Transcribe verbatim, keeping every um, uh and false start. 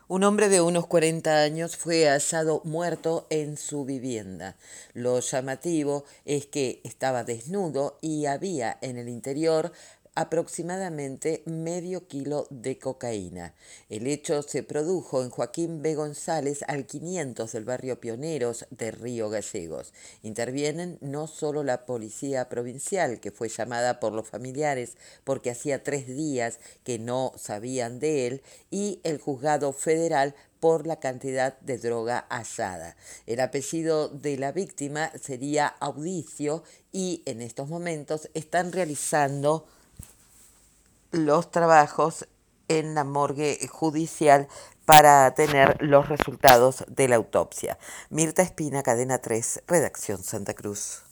Un hombre de unos cuarenta años fue hallado muerto en su vivienda. Lo llamativo es que estaba desnudo y había en el interior aproximadamente medio kilo de cocaína. El hecho se produjo en Joaquín B. González, al quinientos del barrio Pioneros de Río Gallegos. Intervienen no solo la policía provincial, que fue llamada por los familiares porque hacía tres días que no sabían de él, y el juzgado federal por la cantidad de droga hallada. El apellido de la víctima sería Audicio y en estos momentos están realizando los trabajos en la morgue judicial para tener los resultados de la autopsia. Mirta Espina, Cadena tres, Redacción Santa Cruz.